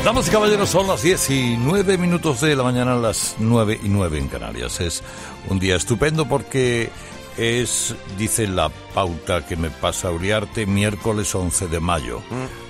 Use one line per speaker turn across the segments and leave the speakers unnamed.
Damas y caballeros, son las 10:09 de la mañana, las 9:09 en Canarias. Es un día estupendo porque es, dice la pauta que me pasa Uriarte, miércoles 11 de mayo.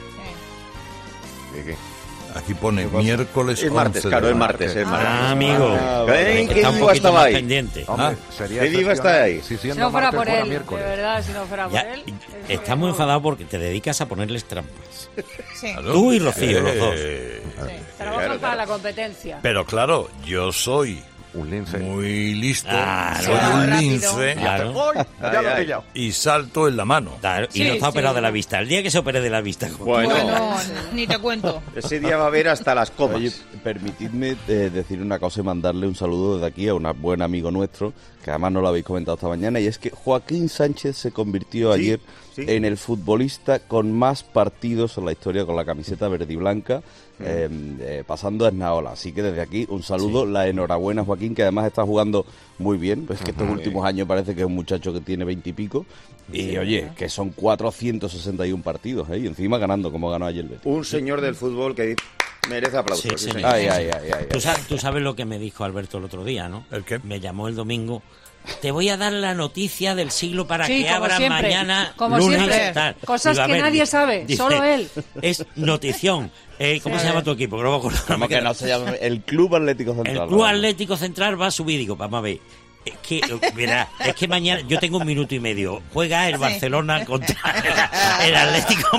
¿Qué?
Aquí pone miércoles 11
es martes,
de
claro,
mayo.
es martes.
Amigo.
¿Qué diva estaba ahí?
Pendiente.
Hombre, sería
¿Qué diva está ahí?
si
Si no fuera
martes,
por
fuera
él,
miércoles.
de verdad, si no fuera por
Ya,
él.
está muy enfadado porque te dedicas a ponerles trampas.
Sí,
Claro.
Tú y Rocío, los dos.
sí. Trabajan para la competencia.
Pero claro, yo soy
Un lince.
muy listo,
Claro.
soy un
Rápido.
lince
Claro.
Ya lo he pillado.
y salto en la mano.
Claro, y
Sí,
no está
sí.
operado de la vista. El día que se opere de la vista.
Bueno,
ni te cuento.
ese día va a haber hasta las comas.
Oye, permitidme decir una cosa y mandarle un saludo desde aquí a un buen amigo nuestro, que además no lo habéis comentado esta mañana, y es que Joaquín Sánchez se convirtió
Sí,
ayer
sí.
en el futbolista con más partidos en la historia con la camiseta verde y blanca, pasando a Esnaola. Así que desde aquí un saludo, la enhorabuena a Joaquín, que además está jugando muy bien, pues que estos últimos años parece que es un muchacho que tiene 20 y pico, y oye, que son 461 partidos, y encima ganando como ganó ayer el Betis.
Un señor del fútbol que merece aplausos.
Sí,
sí,
señor.
señor.
Ay.
Tú sabes lo que me dijo Alberto el otro día, ¿no?
¿El qué?
Me llamó el domingo. Te voy a dar la noticia del siglo para
Sí,
que
como
abran
siempre.
mañana,
Como
lunes,
siempre.
tal.
Cosas
Digo, a
que
ver,
nadie sabe, solo él.
Es notición. ¿Cómo se llama tu equipo? Que no me acuerdo.
Como que no se llama el Club Atlético Central.
El Club Atlético Central va a subir. Digo, vamos a ver. Es que, mira, es que mañana yo tengo 1 minuto y medio. Juega el Barcelona contra el Atlético.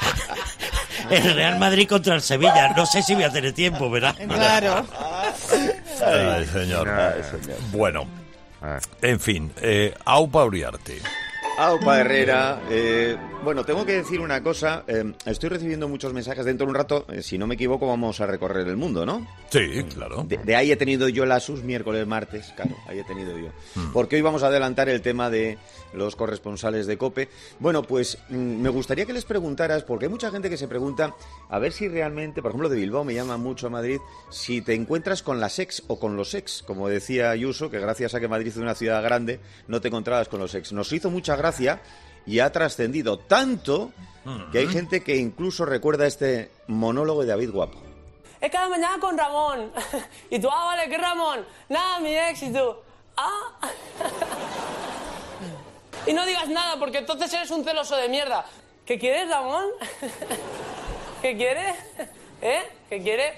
El Real Madrid contra el Sevilla. No sé si voy a tener tiempo, ¿verdad?
Claro.
Ay, señor. Bueno, en fin, Aupa Uriarte.
Aupa Herrera, bueno, tengo que decir una cosa, estoy recibiendo muchos mensajes, dentro de un rato, si no me equivoco, vamos a recorrer el mundo, ¿no?
Sí, claro.
De ahí he tenido yo la sus miércoles, martes, claro, ahí he tenido yo. Porque hoy vamos a adelantar el tema de los corresponsales de COPE. Bueno, pues me gustaría que les preguntaras, porque hay mucha gente que se pregunta, a ver si realmente, por ejemplo, de Bilbao me llama mucho a Madrid, si te encuentras con las ex o con los ex, como decía Ayuso, que gracias a que Madrid es una ciudad grande, no te encontrabas con los ex. Nos hizo mucha gracia y ha trascendido tanto que hay gente que incluso recuerda este monólogo de David Guapo.
Es cada mañana con Ramón. Y tú, vale, ¿qué Ramón? Nada, mi ex. Y tú, Y no digas nada, porque entonces eres un celoso de mierda. ¿Qué quieres, Ramón? ¿Qué quieres? ¿Qué quieres?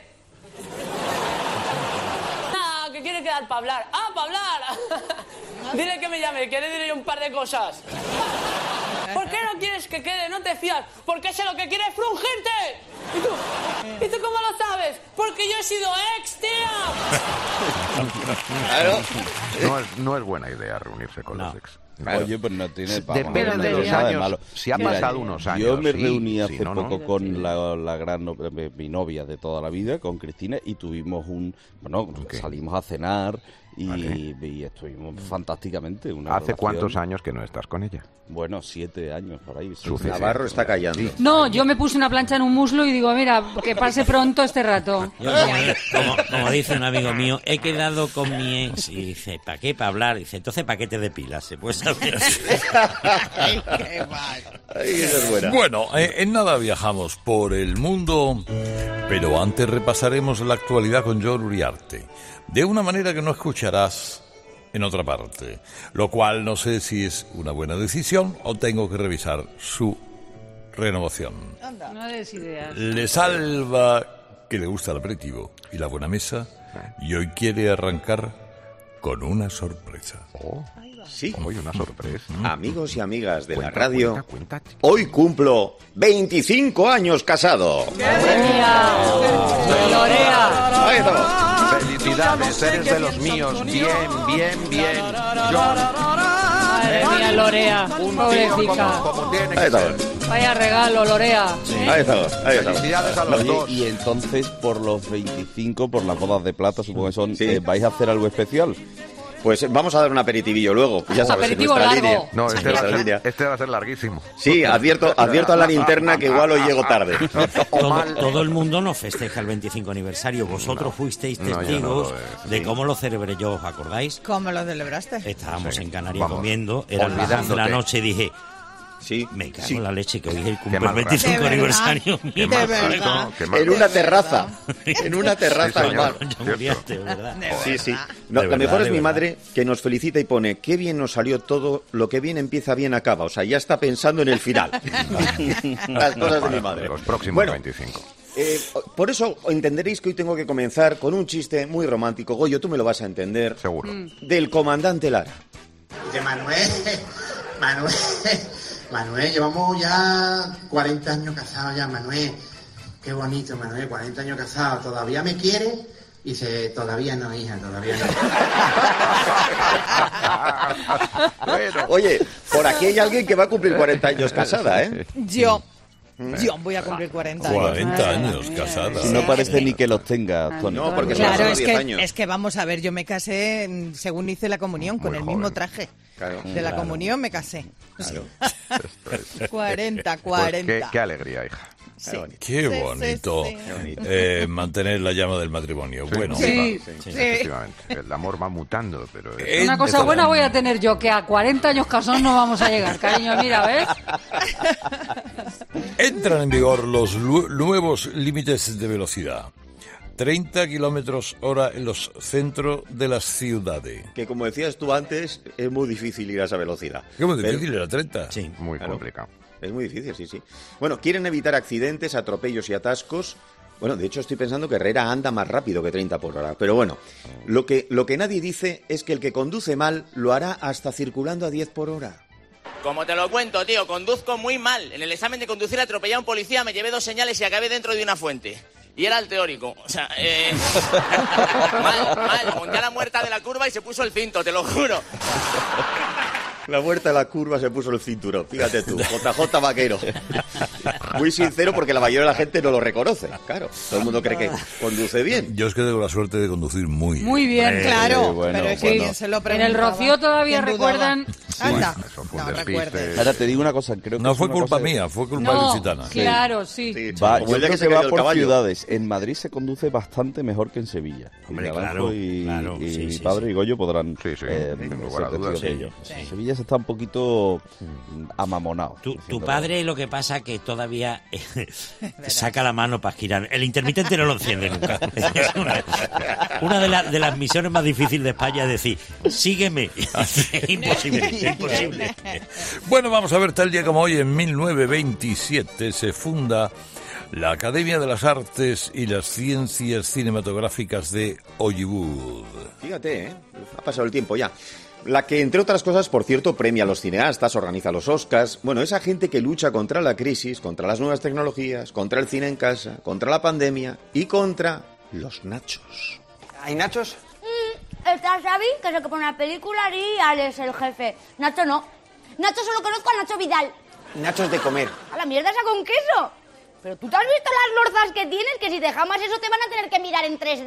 Nada, que quiere quedar para hablar. ¡Para hablar! Dile que me llame, que le diré un par de cosas. ¿Por qué no quieres que quede? No te fías. Porque sé lo que quiere es frungirte. ¿Y tú cómo lo sabes? Porque yo he sido ex, tía.
Claro.
No es buena idea reunirse con los ex.
Claro.
Oye, pues no tiene...
Depende
vamos,
de
no
los
tiene nada de
años.
malo.
Si han pasado unos años,
Yo me
sí,
reuní
sí,
hace
no,
poco
no.
con la gran mi novia de toda la vida, con Cristina, y tuvimos salimos a cenar y estuvimos fantásticamente. Una
¿Hace
relación.
cuántos años que no estás con ella?
Bueno, 7 años por ahí.
Navarro está callando.
No, yo me puse una plancha en un muslo y digo, mira, que pase pronto este rato.
Yo, como dice un amigo mío, he quedado con mi ex y dice, ¿para qué? Para hablar. Dice, entonces, ¿para qué te depilas? ¿Se puede saber?
Ay, esa es buena.
Bueno, en nada viajamos por el mundo, pero antes repasaremos la actualidad con Jon Uriarte, de una manera que no escucharás en otra parte, lo cual no sé si es una buena decisión o tengo que revisar su renovación.
No des ideas.
Le salva que le gusta el aperitivo y la buena mesa, y hoy quiere arrancar con una sorpresa.
Sí.
Hoy una sorpresa.
Amigos y amigas de la
Cuenta,
radio,
cuenta, chico.
hoy cumplo 25 años casado.
¡Madre mía! ¡Lorea!
Ahí estamos.
Felicidades, eres de los míos. Bien. John,
¡Madre mía, Lorea!
un
Pobrecita.
tío como tiene
Ahí
que ser.
estamos.
Vaya regalo, Lorea.
Ahí estamos.
Felicidades a los
Oye,
dos.
y entonces por los 25, por las bodas de plata, supongo que son,
Sí.
¿vais a hacer algo especial?
Pues vamos a dar un aperitivillo luego, ya sabes,
Aperitivo
en nuestra
largo.
línea.
No,
En
este
nuestra línea.
va a ser larguísimo.
Sí, advierto a la linterna que igual hoy llego tarde.
Todo el mundo no festeja el 25 aniversario. Vosotros fuisteis
No, yo
testigos
no,
de cómo lo celebré yo, ¿os acordáis?
¿Cómo lo celebraste?
Estábamos
Sí.
en Canarias
Vamos.
comiendo, eran las 11 de la
Olvidándote.
noche y dije,
Sí.
Me cago en la leche, que hoy es el
Qué mal
cumple 25
rato.
aniversario.
Qué mal rato, qué mal
En una
rato.
terraza. En una terraza al
Sí,
mar.
señor.
Coño, Uriarte, ¿verdad?
Sí, sí. No,
De
la
verdad,
mejor es
de
mi
verdad.
madre, que nos felicita y pone: qué bien nos salió todo, lo que bien empieza, bien acaba. O sea, ya está pensando en el final. Las cosas de mi madre.
Los próximos
Bueno,
25.
por eso entenderéis que hoy tengo que comenzar con un chiste muy romántico. Goyo, tú me lo vas a entender.
Seguro.
Del comandante Lara.
Dice Manuel, llevamos ya 40 años casados ya, Manuel. Qué bonito, Manuel, 40 años casados. ¿Todavía me quiere? Dice, todavía no, hija, todavía no.
Bueno.
Oye, por aquí hay alguien que va a cumplir 40 años casada, ¿eh?
Yo voy a cumplir 40 años.
40 años casada.
Si no parece ni que los tenga, Tony.
No, porque
Claro,
son
es
10
que,
años.
es que vamos a ver, yo me casé según hice la comunión, con
Muy
el mismo
joven.
traje.
Claro.
De la comunión me casé.
Claro.
40.
Pues qué alegría, hija.
Sí.
Qué
Sí,
bonito,
sí, sí.
mantener la llama del matrimonio. Bueno,
Sí.
Efectivamente. El amor va mutando, pero...
Una cosa buena voy a tener yo, que a 40 años casados no vamos a llegar, cariño, mira, ¿ves?
entran en vigor los nuevos límites de velocidad. 30 kilómetros hora en los centros de las ciudades.
Que como decías tú antes, es muy difícil ir a esa velocidad.
Qué muy
Pero-
difícil, era 30.
Sí.
Muy
Claro.
complicado.
Es muy difícil, sí, sí. Bueno, quieren evitar accidentes, atropellos y atascos. Bueno, de hecho estoy pensando que Herrera anda más rápido que 30 por hora. Pero bueno, lo que nadie dice es que el que conduce mal lo hará hasta circulando a 10 por hora.
Como te lo cuento, tío, conduzco muy mal. En el examen de conducir atropellé a un policía, me llevé 2 señales y acabé dentro de una fuente. Y era el teórico. O sea, mal. Monté a la muerta de la curva y se puso el cinto, te lo juro.
La vuelta a la curva se puso el cinturón. Fíjate tú, JJ Vaquero. Muy sincero porque la mayoría de la gente no lo reconoce. Claro, todo el mundo cree que conduce bien.
Yo es que tengo la suerte de conducir muy bien.
Muy bien,
Claro,
bueno,
pero es que
bueno.
quien se lo
En
preguntaba.
el Rocío todavía
¿Quién dudaba?
recuerdan...
Anda,
Eso fue un
no
despiste.
recuerdes.
Ahora te digo una cosa, creo que
No
es
fue
una
culpa
cosa-
mía, fue culpa
No,
lusitana.
claro, sí.
Sí,
Va,
como
yo
el día
creo
se
que
cayó
va
el
por
caballo.
ciudades. En Madrid se conduce bastante mejor que en Sevilla.
Hombre,
Y Naranjo
claro,
y,
claro,
y
sí,
mi
sí,
padre
sí.
y Goyo podrán
Sí, sí,
ser
sin lugar a
testigos
dudas.
de
Sí,
ello.
sí.
En Sevilla se está un poquito amamonado.
Tu padre lo que pasa que todavía saca la mano para girar. El intermitente no lo enciende nunca. Es una de las misiones más difíciles de España es decir, sígueme. Imposible.
Bueno, vamos a ver, tal día como hoy, en 1927, se funda la Academia de las Artes y las Ciencias Cinematográficas de Hollywood.
Fíjate, ha pasado el tiempo ya. La que, entre otras cosas, por cierto, premia a los cineastas, organiza los Oscars. Bueno, esa gente que lucha contra la crisis, contra las nuevas tecnologías, contra el cine en casa, contra la pandemia y contra los nachos.
¿Hay nachos?
Está Xavi, que es el que pone la película, y Alex, el jefe. Nacho no. Nacho solo conozco a Nacho Vidal.
Nachos de comer.
A la mierda esa con queso. Pero tú te has visto las lorzas que tienes, que si te jamas eso te van a tener que mirar en 3D.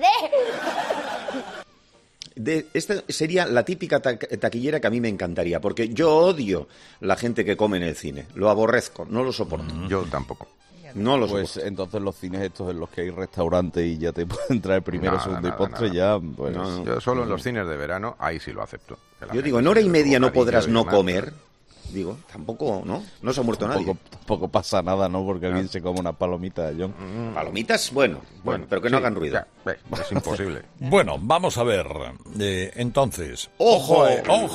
Esta sería la típica taquillera que a mí me encantaría, porque yo odio la gente que come en el cine. Lo aborrezco, no lo soporto.
Yo tampoco.
No lo
Pues
soporto.
entonces los cines estos en los que hay restaurantes y ya te pueden traer primero,
Nada,
segundo y
nada,
postre,
nada.
ya... Pues,
No, no.
Yo solo en los cines de verano, ahí sí lo acepto. Que la
Yo
gente
digo, en hora y
se
media no
bocadillo
podrás
y
no
demás.
comer. Digo, tampoco, ¿no? No se ha muerto nadie.
Tampoco pasa nada, ¿no? Porque alguien se come una palomita, John.
Palomitas, bueno, pero que no
sí,
hagan ruido.
ya, es imposible.
Bueno, vamos a ver. Entonces,
¡Ojo!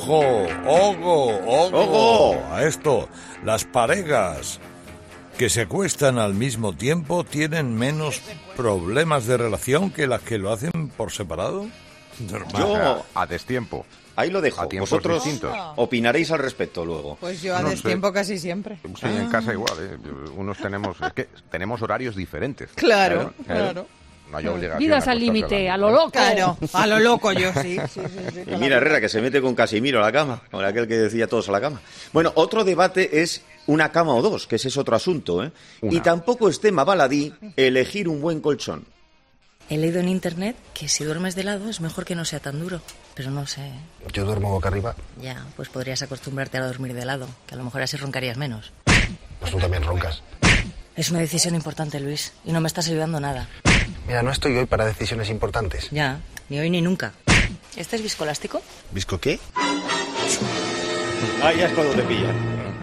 ¡Ojo! A esto, las parejas que se acuestan al mismo tiempo tienen menos problemas de relación que las que lo hacen por separado.
Yo
A destiempo.
ahí lo dejo.
A tiempos
Vosotros
distintos.
opinaréis al respecto luego.
Pues yo a
No sé.
destiempo casi siempre.
Sí, en casa igual, ¿eh? Unos tenemos... Es que tenemos horarios diferentes.
Claro.
No hay obligación.
Vidas
a
al
acostarse
límite,
la
a lo loco.
Claro, a lo loco yo, sí.
Y mira, Herrera, que se mete con Casimiro a la cama, con aquel que decía todos a la cama. Bueno, otro debate es una cama o dos, que ese es otro asunto, ¿eh?
Una.
Y tampoco es tema baladí elegir un buen colchón.
He leído en internet que si duermes de lado es mejor que no sea tan duro, pero no sé.
Yo duermo boca arriba.
Ya, pues podrías acostumbrarte a dormir de lado, que a lo mejor así roncarías menos.
Pues tú también roncas.
Es una decisión importante, Luis, y no me estás ayudando nada.
Mira, no estoy hoy para decisiones importantes.
Ya, ni hoy ni nunca. ¿Este es viscoelástico?
¿Visco qué?
Ah, ya es cuando te pillan.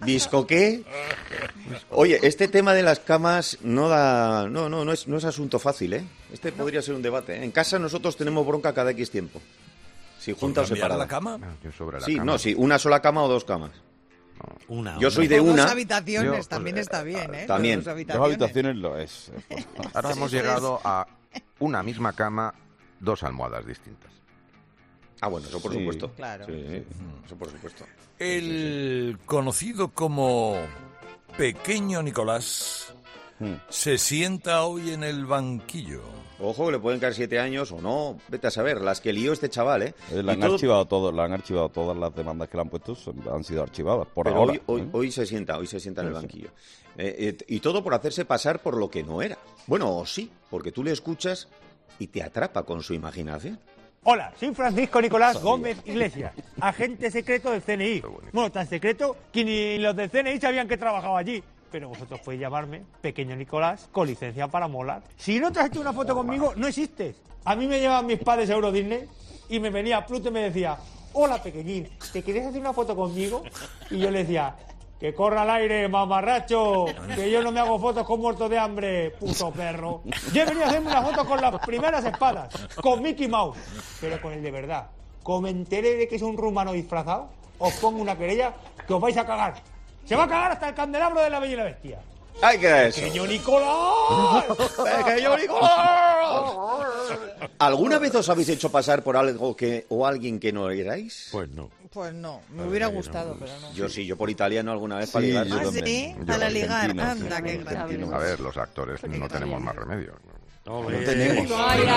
¿Visco qué? Oye, este tema de las camas no es asunto fácil, ¿eh? Este podría ser un debate, ¿eh? En casa nosotros tenemos bronca cada X tiempo. Si junta o separada.
la cama?
Sí, no, sí, una sola cama o dos camas.
Una.
Yo soy de
Con
una.
dos habitaciones también está bien, ¿eh?
También.
Dos habitaciones lo es.
Ahora hemos llegado a una misma cama, 2 almohadas distintas.
Ah, bueno, eso por
Sí,
supuesto.
claro.
Sí, eso por supuesto.
El conocido como Pequeño Nicolás se sienta hoy en el banquillo.
Ojo, que le pueden caer 7 años o no. Vete a saber, las que lió este chaval, ¿eh?
Le han archivado todas las demandas que le han puesto, han sido archivadas por
Pero
ahora.
hoy se sienta en el banquillo. Y todo por hacerse pasar por lo que no era. Bueno, o sí, porque tú le escuchas y te atrapa con su imaginación.
Hola, soy Francisco Nicolás Gómez Iglesias, agente secreto del CNI. Bueno, tan secreto que ni los del CNI sabían que trabajaba allí. Pero vosotros podéis llamarme Pequeño Nicolás con licencia para molar. Si no te has hecho una foto conmigo, no existes. A mí me llevaban mis padres a Euro Disney y me venía Pluto y me decía: hola, pequeñín, ¿te quieres hacer una foto conmigo? Y yo le decía: que corra al aire, mamarracho, que yo no me hago fotos con muertos de hambre, puto perro. Yo he venido a hacerme una foto con las primeras espadas, con Mickey Mouse, pero con el de verdad. Como me enteré de que es un rumano disfrazado, os pongo una querella que os vais a cagar. Se va a cagar hasta el candelabro de la Bella y la Bestia.
¡Ay, qué era eso!
¡Pequeño Nicolás!
¡Pequeño Nicolás! ¿Alguna vez os habéis hecho pasar por algo o alguien que no erais?
Pues no.
Pues no, me hubiera gustado, pero no.
Yo sí, yo por italiano alguna vez para ligar.
¿Ah, sí? Para ligar, anda, qué grande.
A ver, los actores no tenemos más remedio.
No tenemos.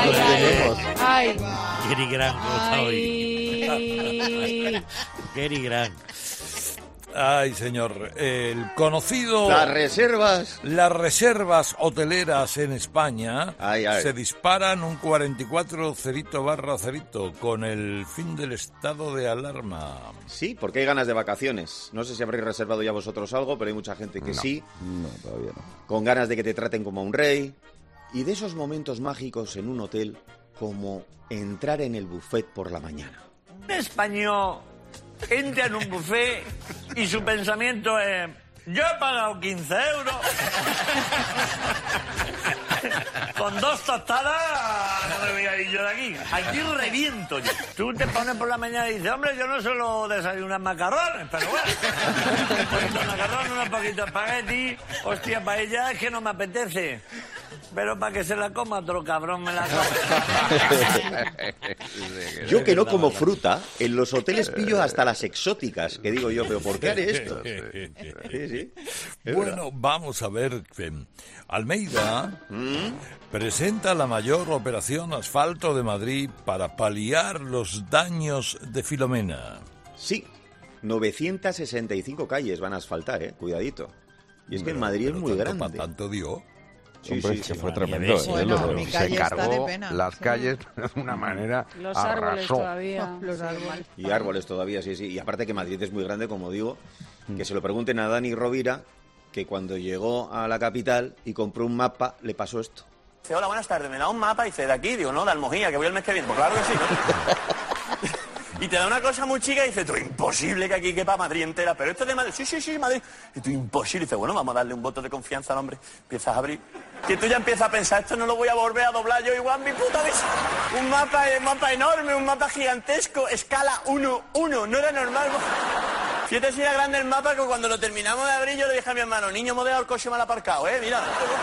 Ay.
Gary Grant, ¿cómo está hoy? Gary Grant.
Ay, señor, el conocido...
Las reservas hoteleras en España
se disparan un 44/0 con el fin del estado de alarma.
Sí, porque hay ganas de vacaciones. No sé si habréis reservado ya vosotros algo, pero hay mucha gente que sí.
No, todavía no.
Con ganas de que te traten como a un rey. Y de esos momentos mágicos en un hotel, como entrar en el buffet por la mañana.
Un español entra en un buffet y su pensamiento es: yo he pagado 15 euros. Con 2 tostadas no me voy a ir yo de aquí. Aquí reviento yo. Tú te pones por la mañana y dices: hombre, yo no suelo desayunar macarrones, pero bueno. Un poquito de macarrón, un poquito de espagueti. Hostia, paella es que no me apetece. Pero para que se la coma otro cabrón me la come.
Yo que no como fruta, en los hoteles pillo hasta las exóticas, que digo yo, pero ¿por qué haré esto? Sí.
Bueno, vamos a ver. Almeida presenta la mayor operación asfalto de Madrid para paliar los daños de Filomena.
Sí, 965 calles van a asfaltar, cuidadito. Y es que en Madrid es muy grande.
¿Para tanto dio?
Sí, fue tremendo.
Bueno, mi calle
se
está de
cargó
pena.
las calles de una manera.
Los árboles
arrasó.
todavía.
Los árboles.
Y árboles todavía, sí. Y aparte que Madrid es muy grande, como digo, que se lo pregunten a Dani Rovira, que cuando llegó a la capital y compró un mapa, le pasó esto.
Dice: hola, buenas tardes, me da un mapa. Y dice: ¿de aquí? Digo: no, de Almojía, que voy el mes que viene. Pues claro que sí, ¿no? Y te da una cosa muy chica y dice: tú, imposible que aquí quepa Madrid entera. Pero esto es de Madrid. Sí, Madrid. Y tú, imposible. Y dice: bueno, vamos a darle un voto de confianza al hombre. Empiezas a abrir. Que tú ya empiezas a pensar: esto no lo voy a volver a doblar yo igual, mi puta vez. Un mapa enorme, un mapa gigantesco, escala 1:1. No era normal. Fíjate si era grande el mapa, que cuando lo terminamos de abrir yo le dije a mi hermano: niño, hemos dejado el coche mal aparcado, mira.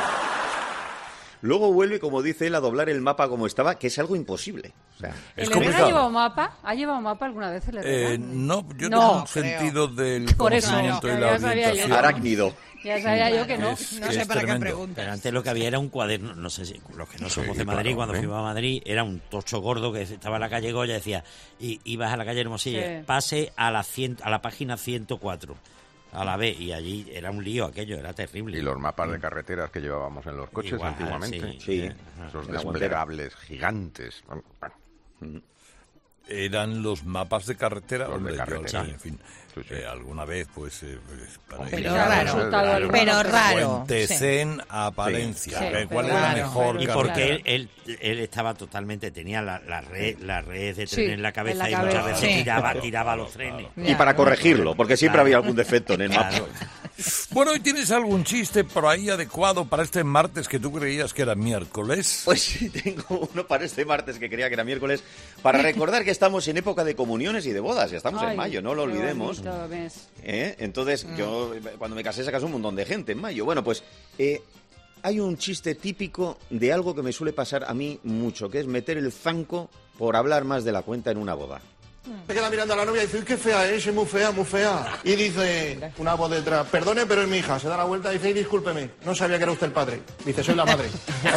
Luego vuelve, como dice él, a doblar el mapa como estaba, que es algo imposible. O sea,
¿El Herrera ha llevado mapa? ¿Ha llevado mapa alguna vez el Herrera?
No, yo tengo un sentido del
Por eso,
conocimiento y
ya
la
sabía yo.
orientación.
Arácnido.
Ya sabía yo que no.
No sé para qué preguntas.
Pero antes lo que había era un cuaderno, no sé si los que no somos de Madrid, cuando fuimos a Madrid, era un tocho gordo que estaba en la calle Goya, decía, y ibas a la calle Hermosilla, pase a la página 104. A la B, y allí era un lío aquello, era terrible.
Y los mapas de carreteras que llevábamos en los coches
Igual,
antiguamente.
Sí.
Esos desplegables gigantes.
eran los mapas de carretera.
Los de
Hombre,
carretera.
en fin, alguna vez, pues... para
Pero
ir
raro, pero raro.
Puente
Sí.
Zen a Palencia.
Sí,
¿Cuál
pero
era
raro.
mejor
Y
carretera?
porque él estaba totalmente, tenía la red de tren
Sí,
en la cabeza
en la
y muchas
cabeza.
veces
Sí.
tiraba los trenes.
Y para corregirlo, porque siempre había algún defecto en el mapa.
Claro.
Bueno, ¿y tienes algún chiste por ahí adecuado para este martes que tú creías que era miércoles?
Pues sí, tengo uno para este martes que creía que era miércoles, para recordar que estamos en época de comuniones y de bodas, ya estamos en
Ay,
mayo, no lo
qué
olvidemos.
bonito mes.
Entonces, yo cuando me casé se casó un montón de gente en mayo. Bueno, pues hay un chiste típico de algo que me suele pasar a mí mucho, que es meter el zanco por hablar más de la cuenta en una boda.
Se queda mirando a la novia y dice, uy, qué fea es, muy fea, muy fea. Y dice una voz detrás, perdone, pero es mi hija. Se da la vuelta y dice, discúlpeme, no sabía que era usted el padre. Dice, soy la madre.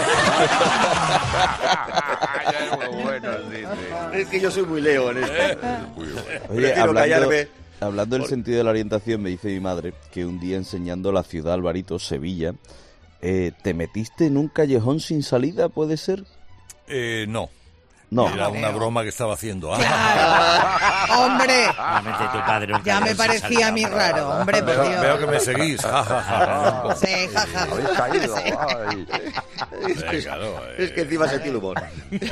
Es que yo soy muy leo en esto.
Oye,
Prefiero callarme.
hablando del sentido de la orientación, me dice mi madre que un día enseñando la ciudad Alvarito, Sevilla, ¿te metiste en un callejón sin salida, puede ser?
No.
No.
Era una broma que estaba haciendo.
Hombre,
Realmente tu padre un
ya me
cabrón
parecía a mí raro, hombre, por Dios.
Veo que me seguís. Ja, ja, ja.
Sí, jaja.
Habéis caído. Ay.
Es que encima sentí el humor.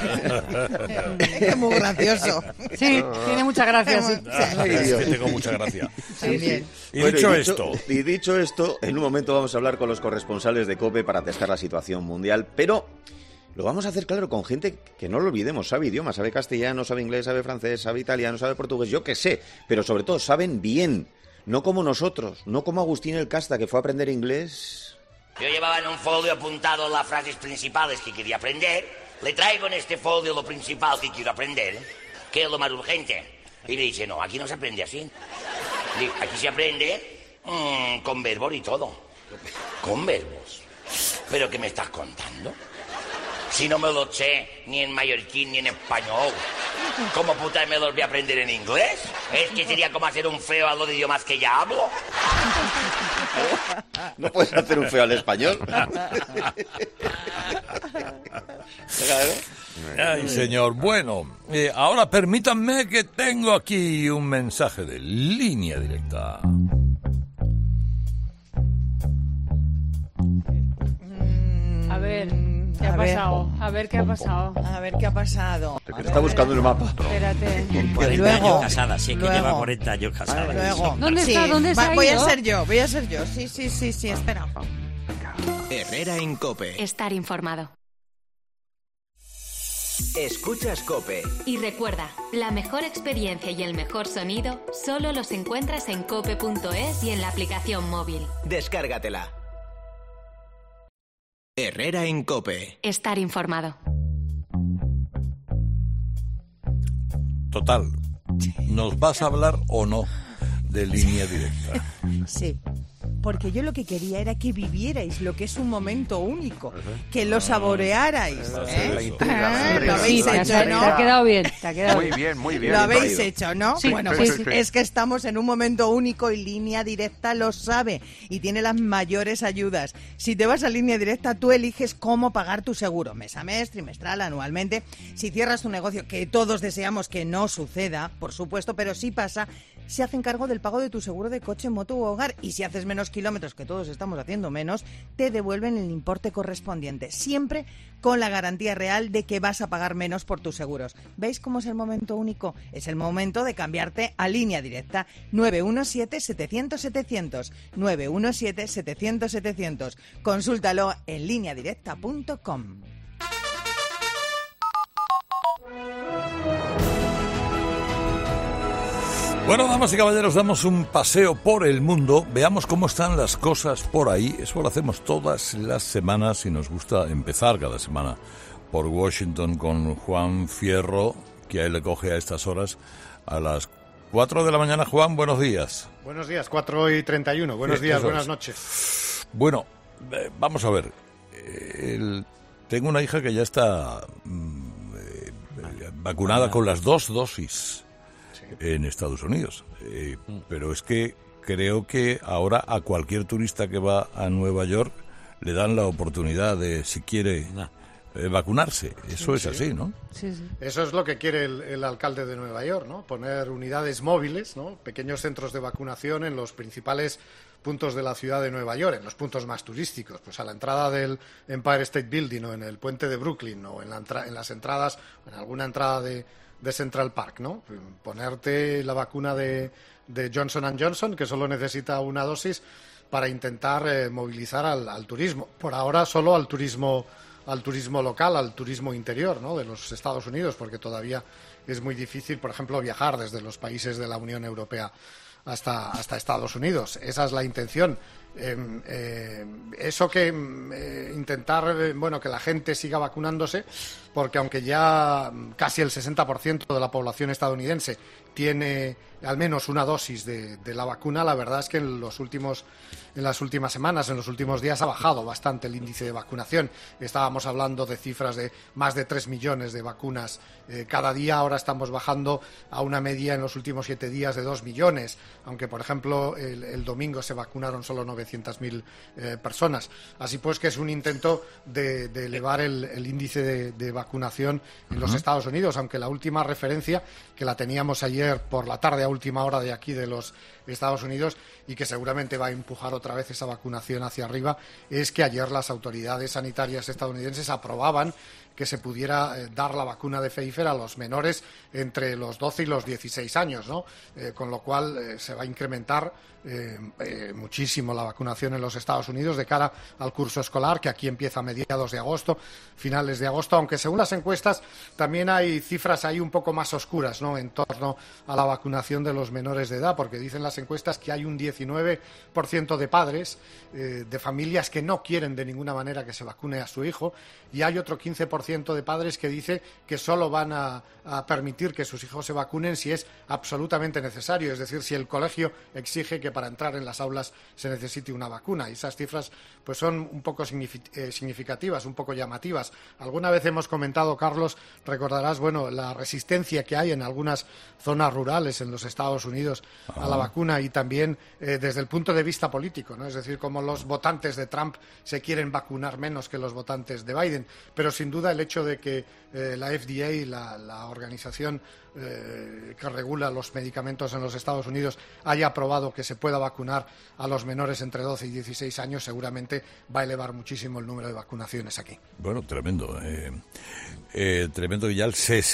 Es muy gracioso.
Sí, tiene mucha gracia, sí.
Es que tengo mucha gracia.
También.
Y
Bueno,
dicho esto,
en un momento vamos a hablar con los corresponsales de COPE para testar la situación mundial, pero lo vamos a hacer, claro, con gente que no lo olvidemos, sabe idiomas, sabe castellano, sabe inglés, sabe francés, sabe italiano, sabe portugués, yo qué sé, pero sobre todo saben bien, no como nosotros, no como Agustín el Casta, que fue a aprender inglés.
Yo llevaba en un folio apuntado las frases principales que quería aprender. Le traigo en este folio lo principal que quiero aprender, que es lo más urgente. Y me dice, no, aquí no se aprende así. Digo, aquí se aprende con verbos y todo. ¿Con verbos? ¿Pero qué me estás contando? Si no me lo sé ni en mallorquín ni en español, ¿cómo puta me lo voy a aprender en inglés? Es que sería como hacer un feo a los idiomas que ya hablo.
¿No puedes hacer un feo al español?
Ay, señor. Bueno, ahora permítanme que tengo aquí un mensaje de línea directa.
A ver, ¿qué ha pasado? A ver qué ha pasado.
A ver qué ha pasado.
Está buscando el mapa.
Espérate.
40 años casada, si es que lleva 40 años casada.
Luego.
¿Dónde
Sí,
está? ¿Dónde se ha
voy
ido?
a ser yo. Sí, espera.
Herrera en COPE.
Estar informado.
Escuchas COPE.
Y recuerda, la mejor experiencia y el mejor sonido solo los encuentras en cope.es y en la aplicación móvil.
Descárgatela. Herrera en COPE.
Estar informado.
Total, ¿nos vas a hablar o no de línea directa?
Sí. Porque yo lo que quería era que vivierais lo que es un momento único, que lo saborearais.
La intriga,
Lo habéis
Sí,
hecho,
te
¿no?
ha quedado bien, te ha quedado
Muy
bien.
bien.
Lo habéis hecho, ¿no?
Sí,
Bueno,
sí,
pues
sí.
es que estamos en un momento único y Línea Directa lo sabe y tiene las mayores ayudas. Si te vas a Línea Directa, tú eliges cómo pagar tu seguro, mes a mes, trimestral, anualmente. Si cierras tu negocio, que todos deseamos que no suceda, por supuesto, pero sí pasa, se hacen cargo del pago de tu seguro de coche, moto u hogar, y si haces menos kilómetros, que todos estamos haciendo menos, te devuelven el importe correspondiente, siempre con la garantía real de que vas a pagar menos por tus seguros. ¿Veis cómo es el momento único? Es el momento de cambiarte a Línea Directa. 917-700-700. 917-700-700. Consúltalo en lineadirecta.com.
Bueno, damas y caballeros, damos un paseo por el mundo. Veamos cómo están las cosas por ahí. Eso lo hacemos todas las semanas y nos gusta empezar cada semana por Washington con Juan Fierro, que a él le coge a estas horas a las 4 de la mañana. Juan, buenos días.
Buenos días, 4:31. Buenos días,
Eso
buenas
es.
noches.
Bueno, vamos a ver. Tengo una hija que ya está vacunada con las 2 dosis en Estados Unidos. Pero es que creo que ahora a cualquier turista que va a Nueva York le dan la oportunidad de, si quiere, vacunarse. Eso es así, ¿no?
Sí, sí.
Eso es lo que quiere el alcalde de Nueva York, ¿no? Poner unidades móviles, ¿no? Pequeños centros de vacunación en los principales puntos de la ciudad de Nueva York, en los puntos más turísticos, pues a la entrada del Empire State Building o en el puente de Brooklyn o en las entradas, en alguna entrada de Central Park, ¿no? Ponerte la vacuna de Johnson & Johnson, que solo necesita una dosis, para intentar movilizar al turismo. Por ahora solo al turismo local, al turismo interior, ¿no? De los Estados Unidos, porque todavía es muy difícil, por ejemplo, viajar desde los países de la Unión Europea hasta Estados Unidos. Esa es la intención. Eso que intentar que la gente siga vacunándose, porque aunque ya casi el 60% de la población estadounidense tiene al menos una dosis de la vacuna, la verdad es que en las últimas semanas, en los últimos días, ha bajado bastante el índice de vacunación. Estábamos hablando de cifras de más de 3 millones de vacunas cada día. Ahora estamos bajando a una media en los últimos 7 días de 2 millones, aunque, por ejemplo, el domingo se vacunaron solo 900.000 personas. Así pues, que es un intento de elevar el índice de vacunación en los Estados Unidos, aunque la última referencia, que la teníamos ayer por la tarde a última hora de aquí de los Estados Unidos, y que seguramente va a empujar otra vez esa vacunación hacia arriba, es que ayer las autoridades sanitarias estadounidenses aprobaban que se pudiera dar la vacuna de Pfizer a los menores entre los 12 y los 16 años, ¿no? Con lo cual se va a incrementar muchísimo la vacunación en los Estados Unidos de cara al curso escolar, que aquí empieza a mediados de agosto, finales de agosto, aunque según las encuestas también hay cifras ahí un poco más oscuras, ¿no? En torno a la vacunación de los menores de edad, porque dicen las encuestas que hay un 19% de padres de familias que no quieren de ninguna manera que se vacune a su hijo, y hay otro 15% de padres que dice que solo van a permitir que sus hijos se vacunen si es absolutamente necesario, es decir, si el colegio exige que para entrar en las aulas se necesite una vacuna. Y esas cifras pues son un poco significativas, un poco llamativas. Alguna vez hemos comentado, Carlos, recordarás, la resistencia que hay en algunas zonas rurales en los Estados Unidos a la vacuna, y también desde el punto de vista político, ¿no? Es decir, como los votantes de Trump se quieren vacunar menos que los votantes de Biden, pero sin duda el hecho de que la FDA, la organización que regula los medicamentos en los Estados Unidos, haya aprobado que se pueda vacunar a los menores entre 12 y 16 años, seguramente va a elevar muchísimo el número de vacunaciones aquí.
Bueno, tremendo. Tremendo que ya el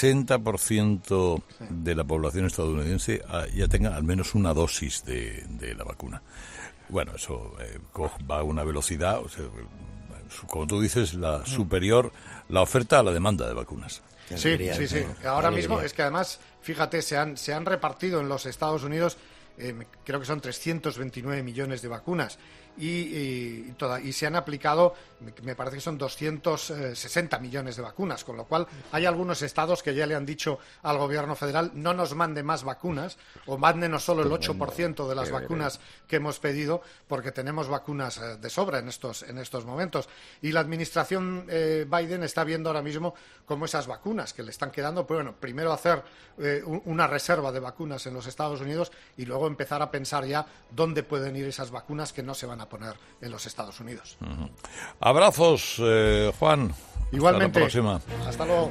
60% de la población estadounidense ya tenga al menos una dosis de la vacuna. Bueno, eso va a una velocidad, como tú dices, superior la oferta a la demanda de vacunas.
Sí. Ahora mismo es que además, fíjate, se han repartido en los Estados Unidos, creo que son 329 millones de vacunas. Y se han aplicado, me parece que son 260 millones de vacunas, con lo cual hay algunos estados que ya le han dicho al gobierno federal: no nos mande más vacunas, o mándenos solo el 8% de las vacunas que hemos pedido, porque tenemos vacunas de sobra en estos momentos. Y la administración Biden está viendo ahora mismo cómo esas vacunas que le están quedando, pues primero hacer una reserva de vacunas en los Estados Unidos, y luego empezar a pensar ya dónde pueden ir esas vacunas que no se van a poner en los Estados Unidos.
Abrazos, Juan.
Igualmente.
Hasta la próxima.
Hasta luego.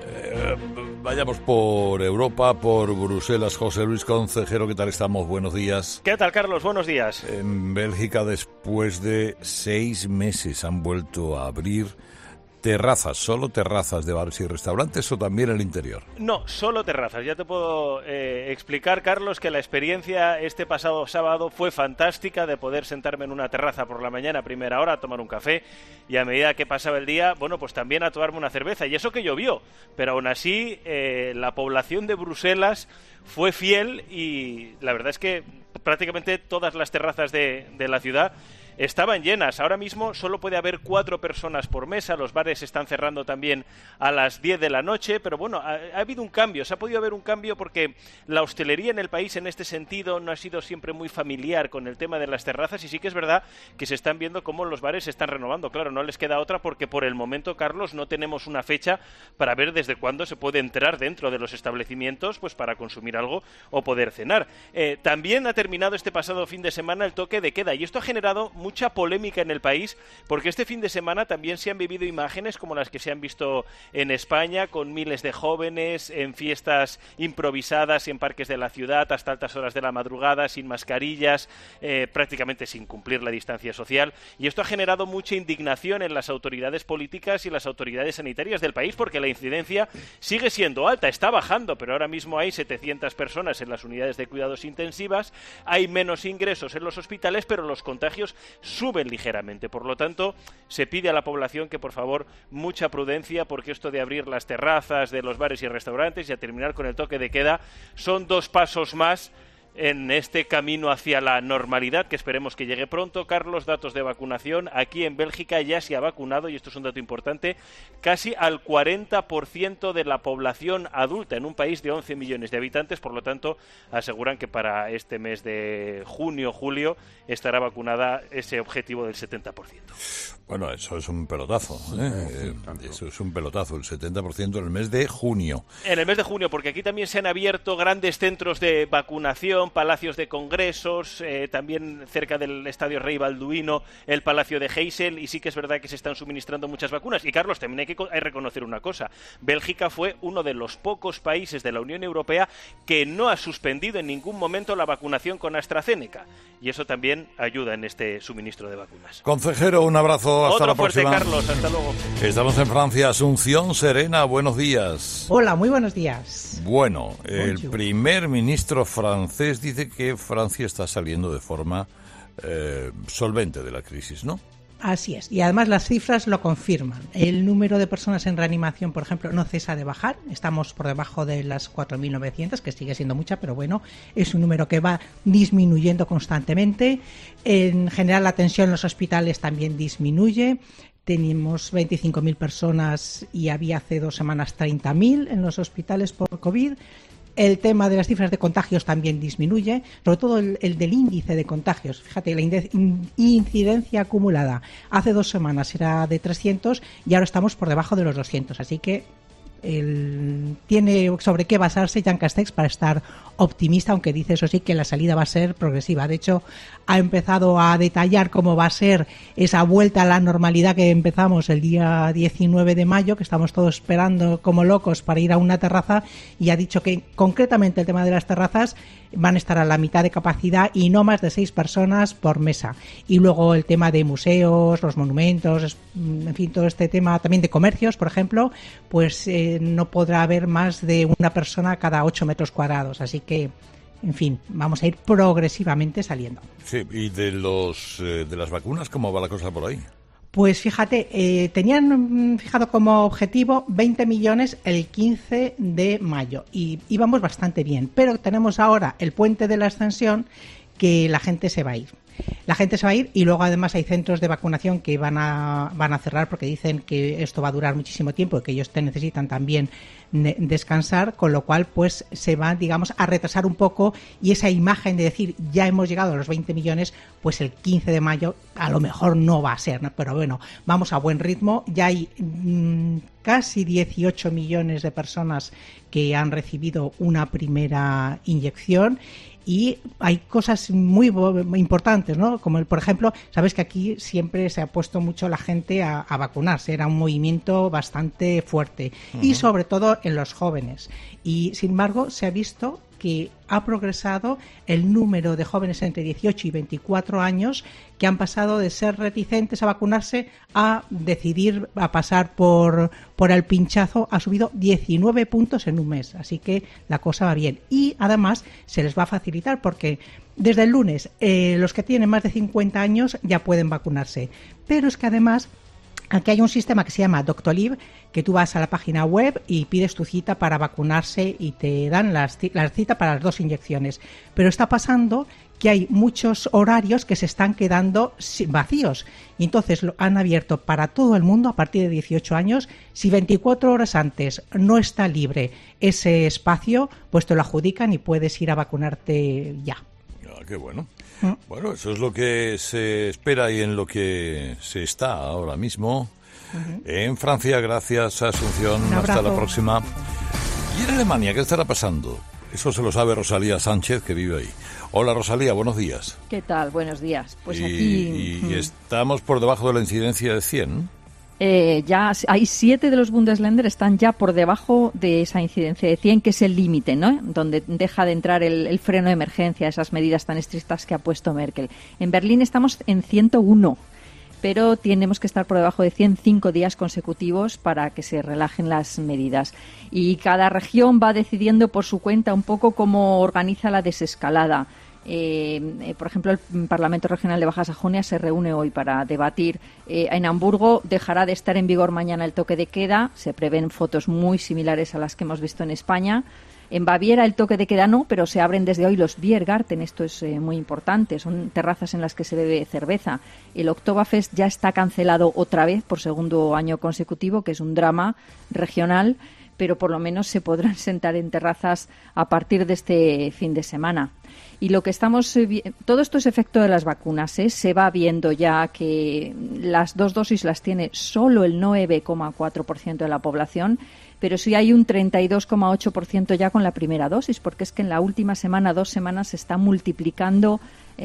Vayamos por Europa, por Bruselas. José Luis Concejero, ¿qué tal estamos? Buenos días.
¿Qué tal, Carlos? Buenos días.
En Bélgica, después de 6 meses, han vuelto a abrir terrazas, solo terrazas de bares y restaurantes, o también el interior.
No, solo terrazas. Ya te puedo explicar, Carlos, que la experiencia este pasado sábado fue fantástica, de poder sentarme en una terraza por la mañana a primera hora a tomar un café, y a medida que pasaba el día, pues también a tomarme una cerveza. Y eso que llovió, pero aún así la población de Bruselas fue fiel, y la verdad es que prácticamente todas las terrazas de la ciudad estaban llenas. Ahora mismo solo puede haber 4 personas por mesa. Los bares están cerrando también a las 10 de la noche, pero ha habido un cambio, se ha podido ver un cambio, porque la hostelería en el país en este sentido no ha sido siempre muy familiar con el tema de las terrazas, y sí que es verdad que se están viendo cómo los bares se están renovando. Claro, no les queda otra, porque por el momento, Carlos, no tenemos una fecha para ver desde cuándo se puede entrar dentro de los establecimientos, pues para consumir algo o poder cenar. También ha terminado este pasado fin de semana el toque de queda, y esto ha generado mucha polémica en el país, porque este fin de semana también se han vivido imágenes como las que se han visto en España, con miles de jóvenes en fiestas improvisadas en parques de la ciudad hasta altas horas de la madrugada, sin mascarillas, prácticamente sin cumplir la distancia social, y esto ha generado mucha indignación en las autoridades políticas y las autoridades sanitarias del país, porque la incidencia sigue siendo alta, está bajando, pero ahora mismo hay 700 personas en las unidades de cuidados intensivas, hay menos ingresos en los hospitales, pero los contagios suben ligeramente. Por lo tanto, se pide a la población que, por favor, mucha prudencia, porque esto de abrir las terrazas de los bares y restaurantes y a terminar con el toque de queda son 2 pasos más en este camino hacia la normalidad, que esperemos que llegue pronto. Carlos, datos de vacunación. Aquí en Bélgica ya se ha vacunado, y esto es un dato importante, casi al 40% de la población adulta en un país de 11 millones de habitantes. Por lo tanto, aseguran que para este mes de junio, julio, estará vacunada ese objetivo del 70%.
Bueno, eso es un pelotazo, ¿eh? Eso es un pelotazo, el 70% en el mes de junio. En el mes de junio, porque aquí también se han abierto grandes centros de vacunación, palacios de congresos, también cerca del Estadio Rey Balduino, el Palacio de Heysel, y sí que es verdad que se están suministrando muchas vacunas. Y Carlos, también hay que reconocer una cosa: Bélgica fue uno de los pocos países de la Unión Europea que no ha suspendido en ningún momento la vacunación con AstraZeneca, y eso también ayuda en este suministro de vacunas. Consejero, un abrazo, hasta
Otro
la
fuerte,
próxima.
Carlos, hasta luego.
Estamos en Francia. Asunción Serena, buenos días.
Hola, muy buenos días.
Bueno, el primer ministro francés dice que Francia está saliendo de forma solvente de la crisis, ¿no?
Así es, y además las cifras lo confirman. El número de personas en reanimación, por ejemplo, no cesa de bajar. Estamos por debajo de las 4.900, que sigue siendo mucha, pero bueno, es un número que va disminuyendo constantemente. En general, la tensión en los hospitales también disminuye. Tenemos 25.000 personas y había hace 2 semanas 30.000 en los hospitales por COVID. El tema de las cifras de contagios también disminuye, sobre todo el del índice de contagios. Fíjate, la incidencia acumulada hace 2 semanas era de 300 y ahora estamos por debajo de los 200. Así que tiene sobre qué basarse Jean Castex para estar optimista, aunque dice, eso sí, que la salida va a ser progresiva. De hecho, ha empezado a detallar cómo va a ser esa vuelta a la normalidad que empezamos el día 19 de mayo, que estamos todos esperando como locos para ir a una terraza, y ha dicho que concretamente el tema de las terrazas van a estar a la mitad de capacidad y no más de 6 personas por mesa. Y luego el tema de museos, los monumentos, en fin, todo este tema también de comercios, por ejemplo, pues no podrá haber más de una persona cada 8 metros cuadrados. Así que, en fin, vamos a ir progresivamente saliendo.
Sí, y de las vacunas, ¿cómo va la cosa por ahí?
Pues fíjate, tenían fijado como objetivo 20 millones el 15 de mayo y íbamos bastante bien, pero tenemos ahora el puente de la Ascensión, que la gente se va a ir. La gente se va a ir, y luego además hay centros de vacunación que van a cerrar porque dicen que esto va a durar muchísimo tiempo y que ellos necesitan también descansar, con lo cual pues se va, digamos, a retrasar un poco, y esa imagen de decir ya hemos llegado a los 20 millones, pues el 15 de mayo a lo mejor no va a ser, ¿no? Pero bueno, vamos a buen ritmo. Ya hay casi 18 millones de personas que han recibido una primera inyección. Y hay cosas muy importantes, ¿no? Como, por ejemplo, sabes que aquí siempre se ha puesto mucho la gente a vacunarse. Era un movimiento bastante fuerte. Uh-huh. Y sobre todo en los jóvenes. Y, sin embargo, se ha visto que ha progresado el número de jóvenes entre 18 y 24 años que han pasado de ser reticentes a vacunarse a decidir a pasar por el pinchazo. Ha subido 19 puntos en un mes, así que la cosa va bien. Y además se les va a facilitar porque desde el lunes los que tienen más de 50 años ya pueden vacunarse. Pero es que además aquí hay un sistema que se llama Doctolib, que tú vas a la página web y pides tu cita para vacunarse y te dan la cita para las 2 inyecciones. Pero está pasando que hay muchos horarios que se están quedando vacíos. Y entonces lo han abierto para todo el mundo a partir de 18 años. Si 24 horas antes no está libre ese espacio, pues te lo adjudican y puedes ir a vacunarte ya.
Ah, qué bueno. Bueno, eso es lo que se espera y en lo que se está ahora mismo. Uh-huh. En Francia, gracias, Asunción. Hasta la próxima. ¿Y en Alemania qué estará pasando? Eso se lo sabe Rosalía Sánchez, que vive ahí. Hola Rosalía, buenos días.
¿Qué tal? Buenos días. Pues
y
aquí...
estamos por debajo de la incidencia de 100.
Ya hay 7 de los Bundesländer están ya por debajo de esa incidencia de 100, que es el límite, ¿no? Donde deja de entrar el freno de emergencia, esas medidas tan estrictas que ha puesto Merkel. En Berlín estamos en 101, pero tenemos que estar por debajo de 105 días consecutivos para que se relajen las medidas. Y cada región va decidiendo por su cuenta un poco cómo organiza la desescalada. Por ejemplo, el Parlamento Regional de Baja Sajonia se reúne hoy para debatir. En Hamburgo dejará de estar en vigor mañana el toque de queda. Se prevén fotos muy similares a las que hemos visto en España. En Baviera el toque de queda no, pero se abren desde hoy los Biergarten. Esto es muy importante. Son terrazas en las que se bebe cerveza. El Oktoberfest ya está cancelado otra vez por segundo año consecutivo, que es un drama regional, pero por lo menos se podrán sentar en terrazas a partir de este fin de semana. Y lo que estamos todo esto es efecto de las vacunas, se va viendo ya que las 2 dosis las tiene solo el 9,4% de la población, pero sí hay un 32,8% ya con la primera dosis, porque es que en la última semana, 2 semanas, se está multiplicando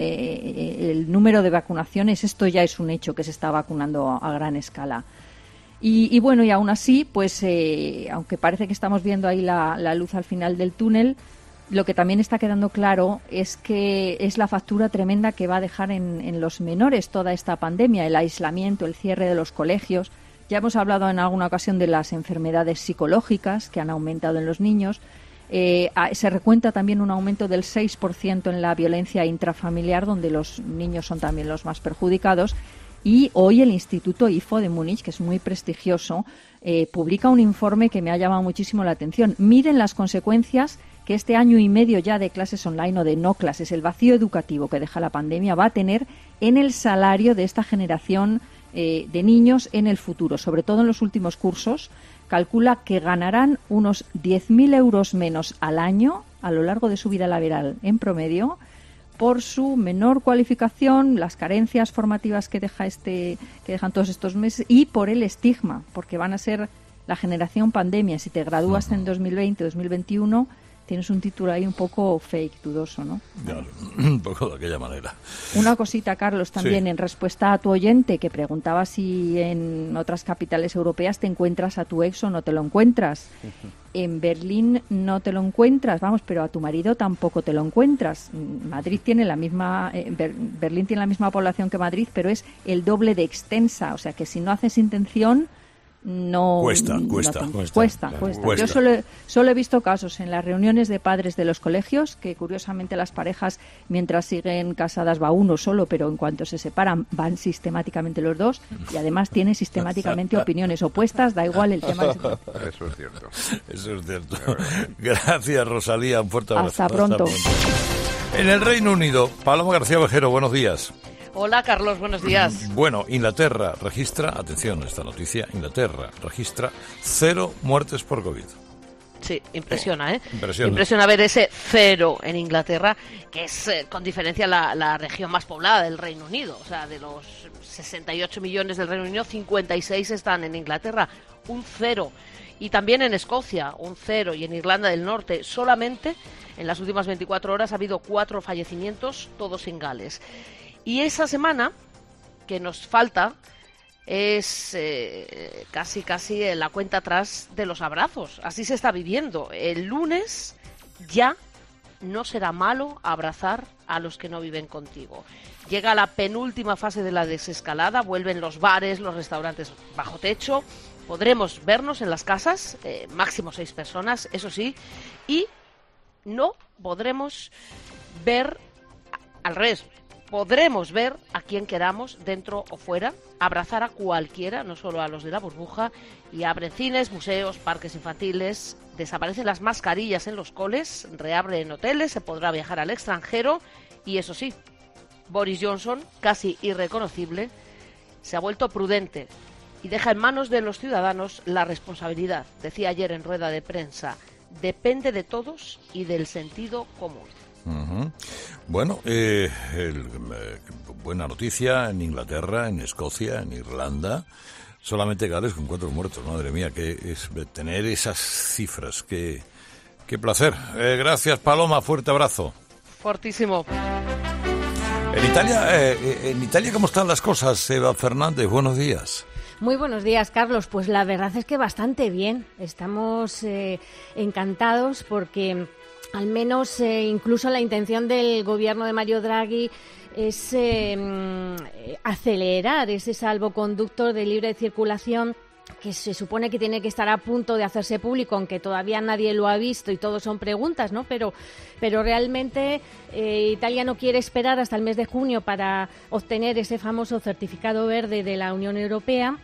el número de vacunaciones. Esto ya es un hecho, que se está vacunando a gran escala. Y bueno, y aún así, pues aunque parece que estamos viendo ahí la luz al final del túnel, lo que también está quedando claro es que es la factura tremenda que va a dejar en los menores toda esta pandemia, el aislamiento, el cierre de los colegios. Ya hemos hablado en alguna ocasión de las enfermedades psicológicas que han aumentado en los niños. Se recuenta también un aumento del 6% en la violencia intrafamiliar, donde los niños son también los más perjudicados. Y hoy el Instituto IFO de Múnich, que es muy prestigioso, publica un informe que me ha llamado muchísimo la atención. Miden las consecuencias que este año y medio ya de clases online o de no clases, el vacío educativo que deja la pandemia, va a tener en el salario de esta generación de niños en el futuro, sobre todo en los últimos cursos. Calcula que ganarán unos 10.000 euros menos al año a lo largo de su vida laboral en promedio, por su menor cualificación, las carencias formativas que dejan todos estos meses, y por el estigma, porque van a ser la generación pandemia. Si te gradúas en 2020 o 2021, tienes un título ahí un poco fake, dudoso, ¿no?
Claro, un poco de aquella manera.
Una cosita, Carlos, también, sí, en respuesta a tu oyente que preguntaba si en otras capitales europeas te encuentras a tu ex o no te lo encuentras. En Berlín no te lo encuentras, vamos, pero a tu marido tampoco te lo encuentras. Madrid tiene la misma, Berlín tiene la misma población que Madrid, pero es el doble de extensa, o sea que si no haces intención, no cuesta. Yo solo he visto casos en las reuniones de padres de los colegios que curiosamente las parejas, mientras siguen casadas, va uno solo, pero en cuanto se separan van sistemáticamente los dos, y además tienen sistemáticamente opiniones opuestas, da igual el tema.
Eso es cierto.
Eso es cierto. Gracias, Rosalía, un fuerte abrazo.
Hasta pronto.
En el Reino Unido, Paloma García Ovejero, buenos días.
Hola, Carlos, buenos días.
Bueno, Inglaterra registra, atención a esta noticia, Inglaterra registra 0 muertes por COVID.
Sí, impresiona, ¿eh?
Impresiona
ver ese 0 en Inglaterra, que es con diferencia la región más poblada del Reino Unido. O sea, de los 68 millones del Reino Unido, 56 están en Inglaterra. Un 0. Y también en Escocia, un 0. Y en Irlanda del Norte, solamente en las últimas 24 horas ha habido 4 fallecimientos, todos en Gales. Y esa semana que nos falta es casi la cuenta atrás de los abrazos. Así se está viviendo. El lunes ya no será malo abrazar a los que no viven contigo. Llega la penúltima fase de la desescalada, vuelven los bares, los restaurantes bajo techo, podremos vernos en las casas, máximo 6 personas, eso sí, y no podremos ver al revés. Podremos ver a quien queramos, dentro o fuera, abrazar a cualquiera, no solo a los de la burbuja, y abren cines, museos, parques infantiles, desaparecen las mascarillas en los coles, reabren hoteles, se podrá viajar al extranjero, y eso sí, Boris Johnson, casi irreconocible, se ha vuelto prudente y deja en manos de los ciudadanos la responsabilidad. Decía ayer en rueda de prensa, depende de todos y del sentido común.
Uh-huh. Bueno, buena noticia en Inglaterra, en Escocia, en Irlanda. Solamente Gales con 4 muertos. Madre mía, que es tener esas cifras. Qué placer. Gracias, Paloma. Fuerte abrazo.
Fortísimo.
En Italia, ¿cómo están las cosas, Eva Fernández? Buenos días.
Muy buenos días, Carlos. Pues la verdad es que bastante bien. Estamos encantados porque al menos incluso la intención del gobierno de Mario Draghi es acelerar ese salvoconducto de libre circulación que se supone que tiene que estar a punto de hacerse público, aunque todavía nadie lo ha visto y todo son preguntas, ¿no? Pero realmente Italia no quiere esperar hasta el mes de junio para obtener ese famoso certificado verde de la Unión Europea.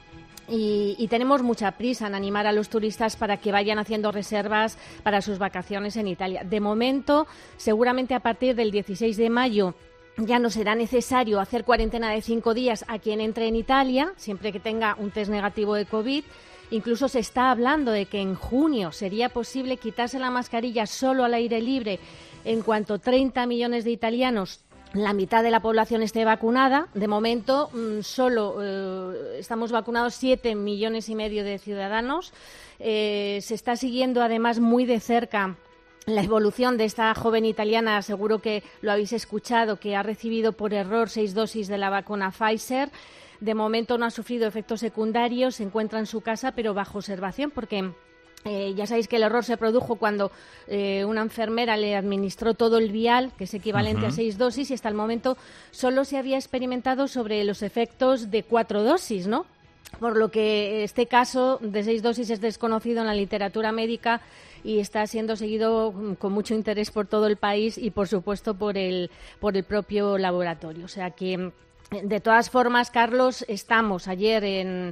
Y tenemos mucha prisa en animar a los turistas para que vayan haciendo reservas para sus vacaciones en Italia. De momento, seguramente a partir del 16 de mayo ya no será necesario hacer cuarentena de 5 días a quien entre en Italia, siempre que tenga un test negativo de COVID. Incluso se está hablando de que en junio sería posible quitarse la mascarilla solo al aire libre en cuanto 30 millones de italianos, la mitad de la población, esté vacunada. De momento solo estamos vacunados 7,5 millones de ciudadanos. Se está siguiendo además muy de cerca la evolución de esta joven italiana. Seguro que lo habéis escuchado, que ha recibido por error 6 dosis de la vacuna Pfizer. De momento no ha sufrido efectos secundarios, se encuentra en su casa, pero bajo observación, porque ya sabéis que el error se produjo cuando una enfermera le administró todo el vial, que es equivalente a 6 dosis, y hasta el momento solo se había experimentado sobre los efectos de 4 dosis, ¿no? Por lo que este caso de 6 dosis es desconocido en la literatura médica y está siendo seguido con mucho interés por todo el país y, por supuesto, por el propio laboratorio. O sea que, de todas formas, Carlos, estamos ayer en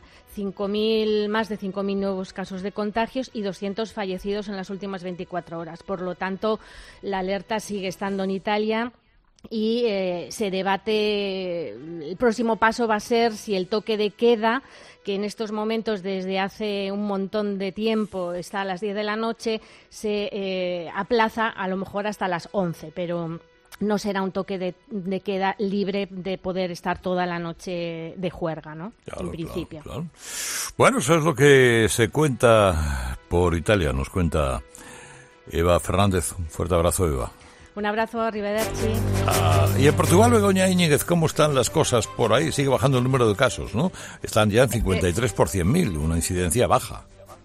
más de 5.000 nuevos casos de contagios y 200 fallecidos en las últimas 24 horas. Por lo tanto, la alerta sigue estando en Italia. Y se debate, el próximo paso va a ser si el toque de queda, que en estos momentos desde hace un montón de tiempo está a las 10 de la noche, se aplaza a lo mejor hasta las 11, pero no será un toque de queda libre de poder estar toda la noche de juerga, ¿no? Claro, en principio.
Claro. Bueno, eso es lo que se cuenta por Italia, nos cuenta Eva Fernández. Un fuerte abrazo, Eva.
Un abrazo, arrivederci.
Y en Portugal, Begoña Íñiguez, ¿cómo están las cosas por ahí? Sigue bajando el número de casos, ¿no? Están ya en 53 por 100.000, una incidencia baja.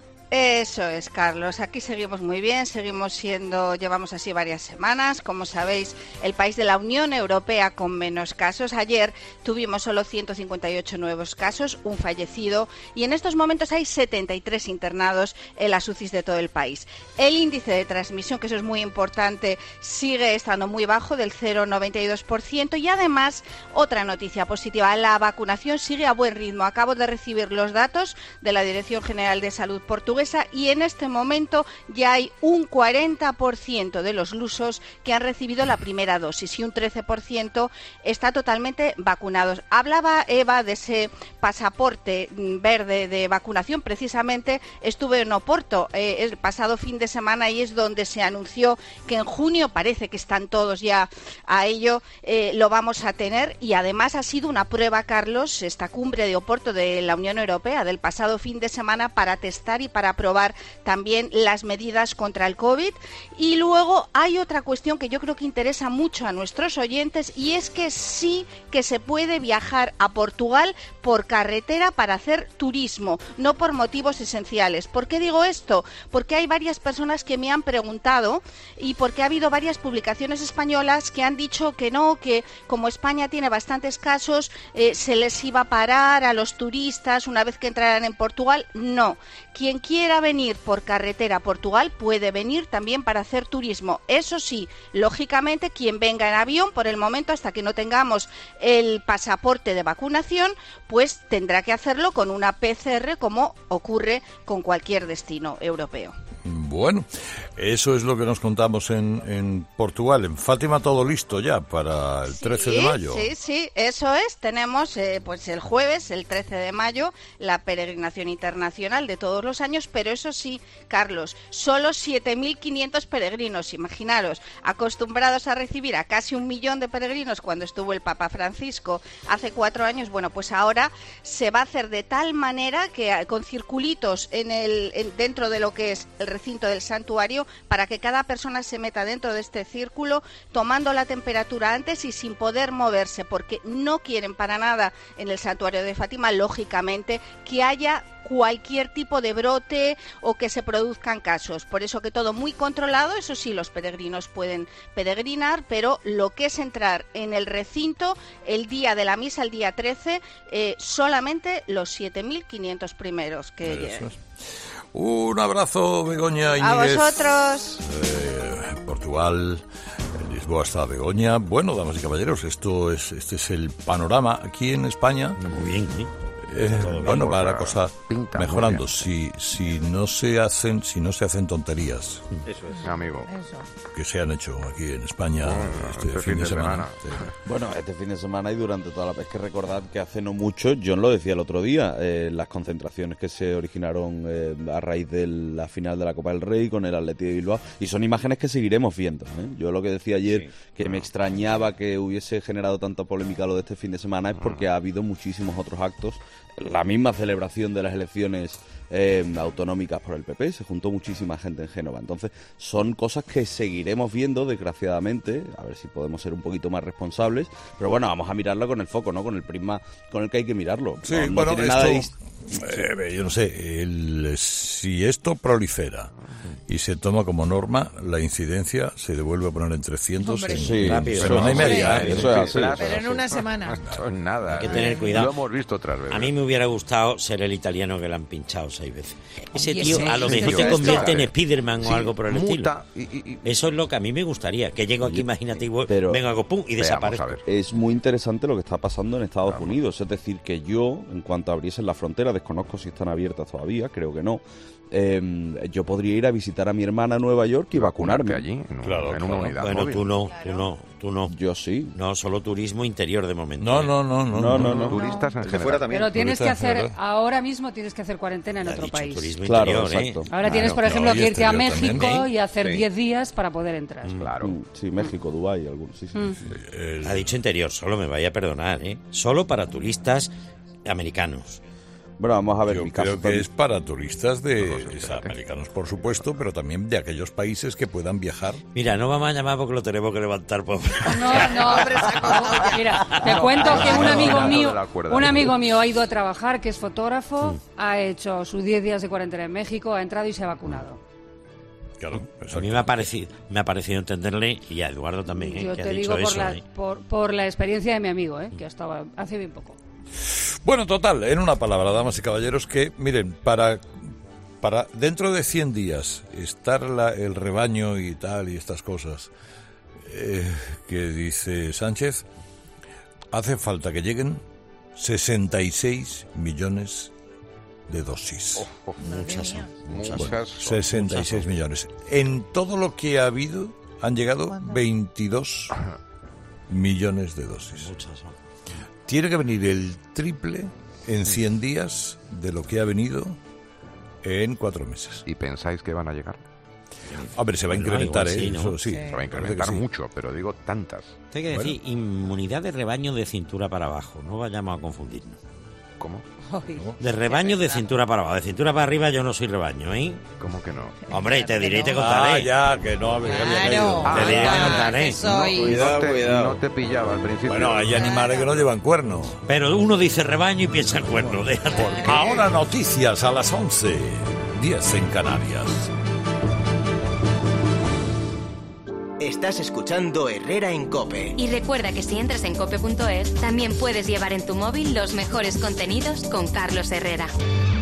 Eso es, Carlos. Aquí seguimos muy bien, llevamos así varias semanas. Como sabéis, el país de la Unión Europea con menos casos. Ayer tuvimos solo 158 nuevos casos, un fallecido, y en estos momentos hay 73 internados en las UCIs de todo el país. El índice de transmisión, que eso es muy importante, sigue estando muy bajo, del 0,92%, y además, otra noticia positiva, la vacunación sigue a buen ritmo. Acabo de recibir los datos de la Dirección General de Salud portuguesa, y en este momento ya hay un 40% de los lusos que han recibido la primera dosis y un 13% está totalmente vacunados. Hablaba Eva de ese pasaporte verde de vacunación. Precisamente estuve en Oporto el pasado fin de semana y es donde se anunció que en junio, parece que están todos ya a ello, lo vamos a tener, y además ha sido una prueba, Carlos, esta cumbre de Oporto de la Unión Europea del pasado fin de semana, para testar y para probar también las medidas contra el COVID. Y luego hay otra cuestión que yo creo que interesa mucho a nuestros oyentes, y es que sí que se puede viajar a Portugal por carretera para hacer turismo, no por motivos esenciales. ¿Por qué digo esto? Porque hay varias personas que me han preguntado, y porque ha habido varias publicaciones españolas que han dicho que no, que como España tiene bastantes casos, se les iba a parar a los turistas una vez que entraran en Portugal. No. Quien quiera venir por carretera a Portugal puede venir también para hacer turismo. Eso sí, lógicamente, quien venga en avión, por el momento, hasta que no tengamos el pasaporte de vacunación, pues tendrá que hacerlo con una PCR, como ocurre con cualquier destino europeo.
Bueno, eso es lo que nos contamos en Portugal. En Fátima todo listo ya para el 13 de mayo.
Sí, eso es. Tenemos pues el jueves, el 13 de mayo, la peregrinación internacional de todos los años, pero eso sí, Carlos, solo 7.500 peregrinos. Imaginaros, acostumbrados a recibir a casi 1 millón de peregrinos cuando estuvo el Papa Francisco hace 4 años, bueno, pues ahora se va a hacer de tal manera que con circulitos dentro de lo que es el recinto recinto del santuario para que cada persona se meta dentro de este círculo tomando la temperatura antes y sin poder moverse, porque no quieren para nada en el santuario de Fátima, lógicamente, que haya cualquier tipo de brote o que se produzcan casos. Por eso que todo muy controlado. Eso sí, los peregrinos pueden peregrinar, pero lo que es entrar en el recinto el día de la misa, el día 13, solamente los 7.500 primeros que lleguen.
Un abrazo, Begoña Íñiguez.
A vosotros.
Portugal, en Lisboa está Begoña. Bueno, damas y caballeros, este es el panorama aquí en España.
Muy bien, ¿sí?
Bueno, va la cosa mejorando. Si no se hacen tonterías.
Eso es, amigo.
Que se han hecho aquí en España este fin de semana.
Bueno, este fin de semana y durante toda la pesca, recordad que hace no mucho, John lo decía el otro día, las concentraciones que se originaron a raíz de la final de la Copa del Rey con el Athletic de Bilbao, y son imágenes que seguiremos viendo, ¿eh? Yo lo que decía ayer, que me extrañaba que hubiese generado tanta polémica lo de este fin de semana, es porque ha habido muchísimos otros actos. La misma celebración de las elecciones autonómicas por el PP, se juntó muchísima gente en Génova. Entonces, son cosas que seguiremos viendo, desgraciadamente, a ver si podemos ser un poquito más responsables, pero bueno, vamos a mirarlo con el foco, ¿no? Con el prisma con el que hay que mirarlo.
Sí,
no
bueno,
tiene nada de
yo no sé, si esto prolifera y se toma como norma, la incidencia se devuelve a poner en 300 en semana y media.
Eso es así. Pero en una semana.
Eso es nada.
Hay que tener cuidado.
Lo hemos visto otras veces.
A mí me hubiera gustado ser el italiano que le han pinchado 6 veces. Ese
Oye,
tío a lo mejor se convierte en Spiderman o algo por el estilo. Eso es lo que a mí me gustaría. Que llego aquí, imagínate, venga, hago pum y desaparezco.
Es muy interesante lo que está pasando en Estados Unidos. Es decir, que yo, en cuanto abriesen la frontera, desconozco si están abiertas todavía, creo que no. Yo podría ir a visitar a mi hermana a Nueva York y vacunarme
allí, en
una unidad
Bueno,
móvil.
tú no.
Yo sí.
No, solo turismo interior de momento.
No.
Turistas en general.
Fuera también.
Pero tienes que
Turistas en
hacer,
general.
ahora mismo tienes que hacer cuarentena en otro país.
Turismo
Claro,
interior,
exacto.
Ahora tienes, por ejemplo,
y
que irte a
exterior
México
también.
y hacer
Sí.
10 días para poder entrar.
Claro.
Sí, México, Dubái, algunos. Sí.
Ha dicho interior, solo me vaya a perdonar, ¿eh? Solo para turistas americanos.
Bueno, vamos a ver.
Yo
mi caso
creo que
también.
es para turistas americanos, por supuesto, pero también de aquellos países que puedan viajar.
Mira, no vamos a llamar porque lo tenemos que levantar, pobre.
No. Mira, te cuento que un amigo mío ha ido a trabajar, que es fotógrafo, ha hecho sus 10 días de cuarentena en México, ha entrado y se ha vacunado.
Claro,
A mí me ha parecido entenderle, y a Eduardo también,
Yo
que ha
te
dicho
digo
eso.
por la experiencia de mi amigo, que estaba hace bien poco.
Bueno, total, en una palabra, damas y caballeros, que, miren, para dentro de 100 días estar el rebaño y tal y estas cosas que dice Sánchez, hace falta que lleguen 66 millones de dosis.
Muchas.
Bueno, 66 millones. En todo lo que ha habido han llegado 22 millones de dosis. Tiene que venir el triple en 100 días de lo que ha venido en 4 meses.
¿Y pensáis que van a llegar?
A ver, se va a incrementar,
igual sí, ¿no?
eso sí.
Se va a incrementar mucho, pero digo tantas.
Hay que decir, inmunidad de rebaño de cintura para abajo, no vayamos a confundirnos.
¿Cómo?
De rebaño de cintura para abajo, de cintura para arriba yo no soy rebaño, ¿eh?
¿Cómo que no?
Hombre, te diré y te contaré.
Ya, que no había caído.
Te diré y te contaré.
Cuidado.
No te pillaba al principio.
Bueno, hay animales que no llevan cuerno.
Pero uno dice rebaño y piensa en cuerno, déjate.
Ahora noticias a las 11:10 en Canarias.
Estás escuchando Herrera en COPE.
Y recuerda que si entras en cope.es, también puedes llevar en tu móvil los mejores contenidos con Carlos Herrera.